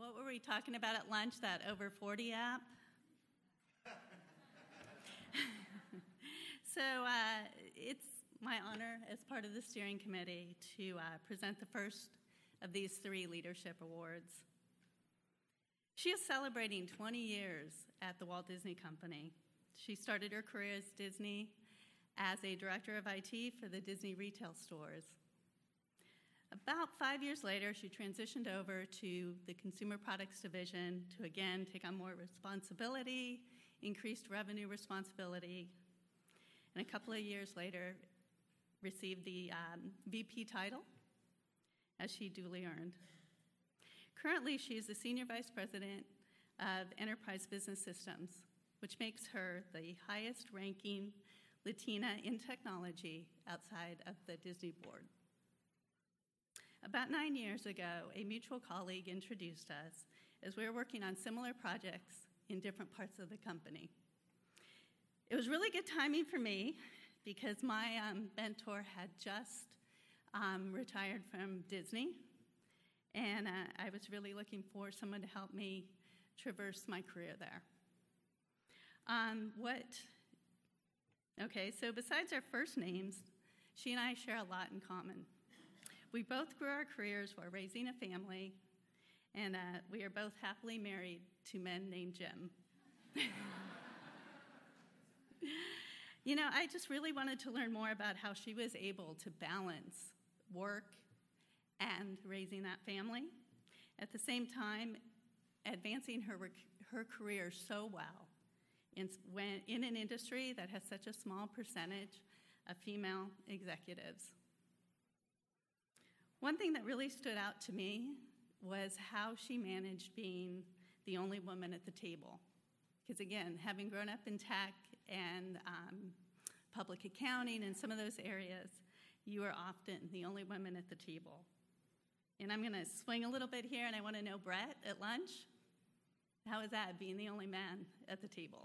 what were we talking about at lunch, that over 40 app? So it's my honor as part of the steering committee to present the first of these 3 leadership awards. She is celebrating 20 years at the Walt Disney Company. She started her career at Disney as a director of IT for the Disney retail stores. About 5 years later, she transitioned over to the Consumer Products Division to again take on more responsibility, increased revenue responsibility, and a couple of years later received the VP title, as she duly earned. Currently, she is the Senior Vice President of Enterprise Business Systems, which makes her the highest-ranking Latina in technology outside of the Disney board. About 9 years ago, a mutual colleague introduced us as we were working on similar projects in different parts of the company. It was really good timing for me because my mentor had just retired from Disney, and I was really looking for someone to help me traverse my career there. So besides our first names, she and I share a lot in common. We both grew our careers while raising a family, and we are both happily married to men named Jim. You know, I just really wanted to learn more about how she was able to balance work and raising that family, at the same time advancing her career so well in an industry that has such a small percentage of female executives. One thing that really stood out to me was how she managed being the only woman at the table. Because again, having grown up in tech and public accounting and some of those areas, you are often the only woman at the table. And I'm going to swing a little bit here, and I want to know, Brett, at lunch, how is that, being the only man at the table?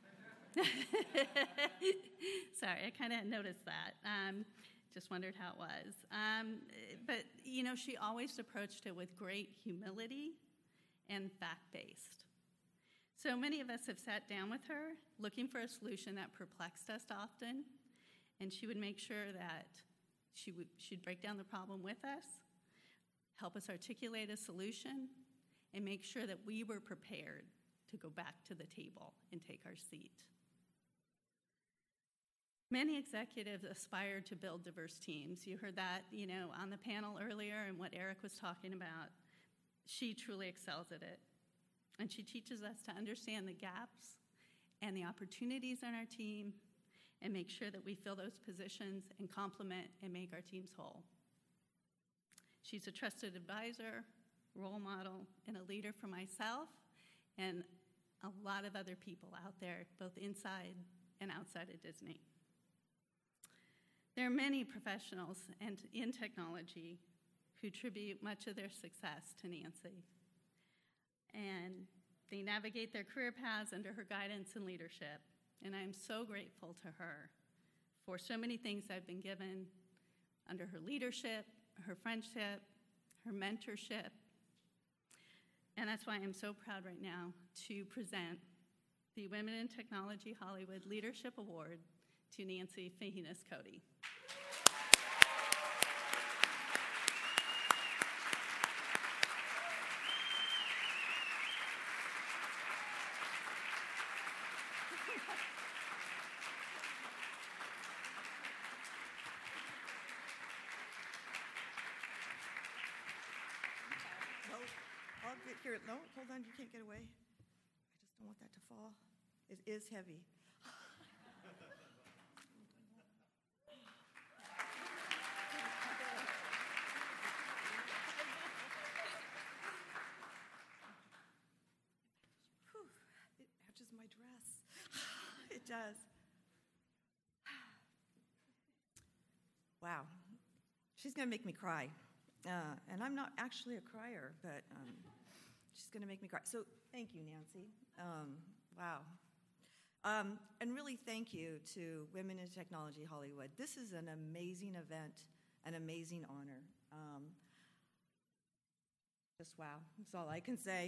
Sorry, I kind of noticed that. Just wondered how it was. But, you know, she always approached it with great humility and fact-based. So many of us have sat down with her looking for a solution that perplexed us often, and she would make sure that she'd break down the problem with us, help us articulate a solution, and make sure that we were prepared to go back to the table and take our seat. Many executives aspire to build diverse teams. You heard that, you know, on the panel earlier and what Eric was talking about. She truly excels at it. And she teaches us to understand the gaps and the opportunities on our team and make sure that we fill those positions and complement and make our teams whole. She's a trusted advisor, role model, and a leader for myself and a lot of other people out there, both inside and outside of Disney. There are many professionals in technology who attribute much of their success to Nancy. And they navigate their career paths under her guidance and leadership. And I'm so grateful to her for so many things I've been given under her leadership, her friendship, her mentorship. And that's why I'm so proud right now to present the Women in Technology Hollywood Leadership Award to Nancy Fajinas-Cody. I'll get here. No, hold on, you can't get away. I just don't want that to fall. It is heavy. Whew, it matches my dress. It does. Wow. She's going to make me cry. And I'm not actually a crier, but she's going to make me cry. So thank you, Nancy. Wow. And really thank you to Women in Technology Hollywood. This is an amazing event, an amazing honor. Just wow, that's all I can say.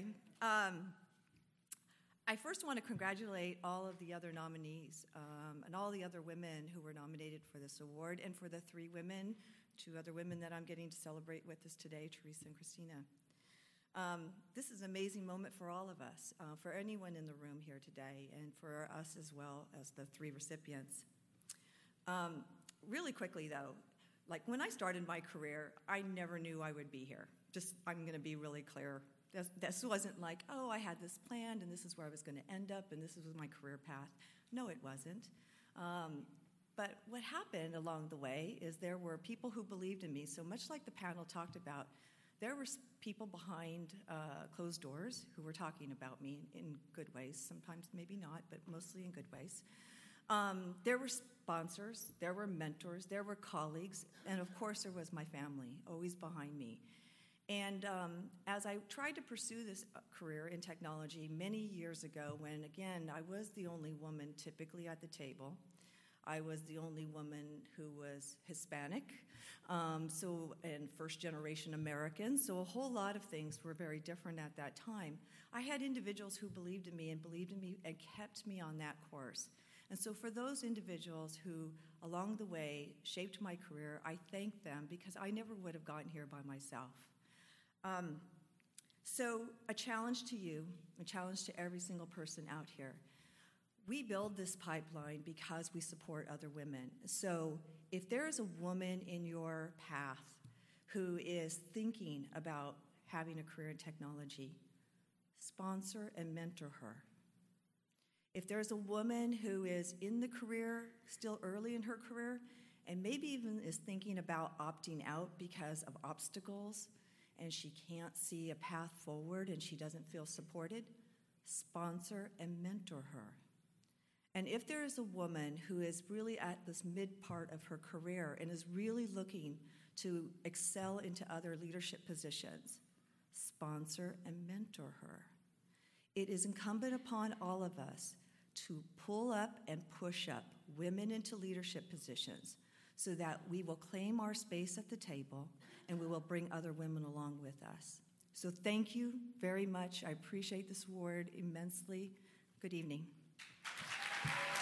I first want to congratulate all of the other nominees and all the other women who were nominated for this award, and for the two other women that I'm getting to celebrate with us today, Teresa and Christina. This is an amazing moment for all of us, for anyone in the room here today, and for us as well as the three recipients. Really quickly, though, like when I started my career, I never knew I would be here. I'm going to be really clear. This wasn't like, oh, I had this planned, and this is where I was going to end up, and this was my career path. No, it wasn't. But what happened along the way is there were people who believed in me. So much like the panel talked about, there were people behind closed doors who were talking about me in good ways, sometimes maybe not, but mostly in good ways. There were sponsors, there were mentors, there were colleagues, and of course there was my family, always behind me. And as I tried to pursue this career in technology many years ago, when, again, I was the only woman typically at the table, I was the only woman who was Hispanic, and first-generation American, so a whole lot of things were very different at that time. I had individuals who believed in me and kept me on that course. And so for those individuals who, along the way, shaped my career, I thank them because I never would have gotten here by myself. So a challenge to you, a challenge to every single person out here. We build this pipeline because we support other women. So if there is a woman in your path who is thinking about having a career in technology, sponsor and mentor her. If there's a woman who is in the career, still early in her career, and maybe even is thinking about opting out because of obstacles, and she can't see a path forward and she doesn't feel supported, sponsor and mentor her. And if there is a woman who is really at this mid part of her career and is really looking to excel into other leadership positions, sponsor and mentor her. It is incumbent upon all of us to pull up and push up women into leadership positions so that we will claim our space at the table and we will bring other women along with us. So thank you very much. I appreciate this award immensely. Good evening.